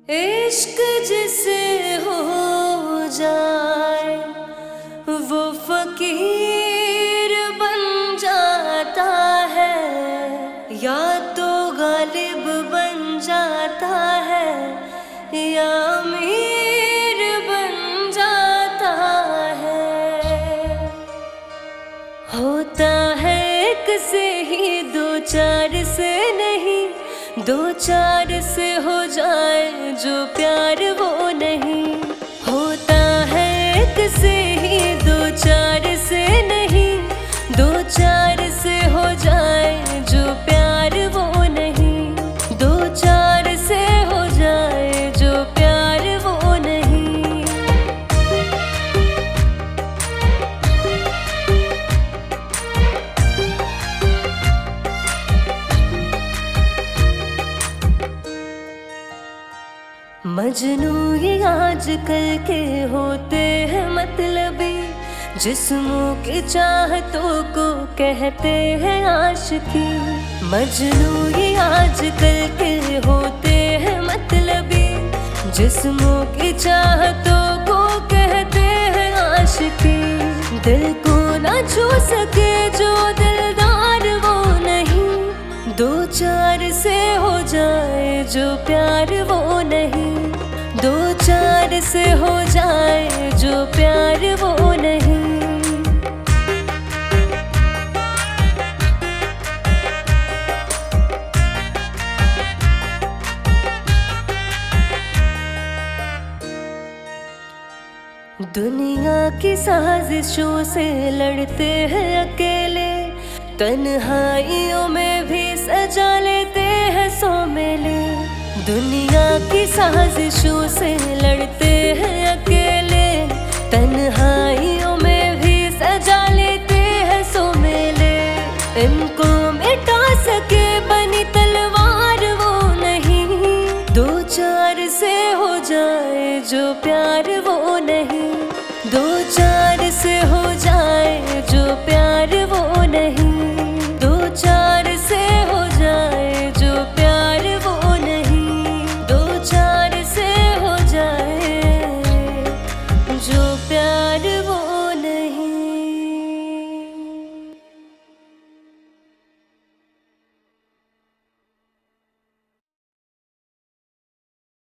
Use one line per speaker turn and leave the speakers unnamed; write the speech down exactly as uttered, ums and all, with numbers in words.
इश्क जिसे हो जाए वो फकीर बन जाता है, या तो गालिब बन जाता है या अमीर बन जाता है। होता है एक से ही दो चार से नहीं, दो चार से हो जाए जो प्यार वो नहीं। होता है एक से ही दो चार से नहीं, दो चार से हो जाए जो प्यार वो नहीं। दो चार से हो जाए जो प्यार वो नहीं। मजनू ये आजकल के होते हैं मतलबी, जिस्मों की चाहतों को कहते हैं आशिकी। मजनू ये आजकल के होते हैं मतलबी, जिस्मों की चाहतों को कहते हैं आशिकी। दिल को ना छू सके जो दिलदार वो नहीं, दो चार से हो जाए जो प्यार वो नहीं। दो चार से हो जाए जो प्यार वो नहीं। दुनिया की साजिशों से लड़ते हैं अकेले, तन्हाइयों में भी सजा लेते हैं सौ मेले। दुनिया की साजिशों से लड़ते हैं अकेले, तन्हाइयों में भी सजा लेते हैं सौ मेले। इनको मिटा सके बनी तलवार वो नहीं, दो चार से हो जाए जो प्यार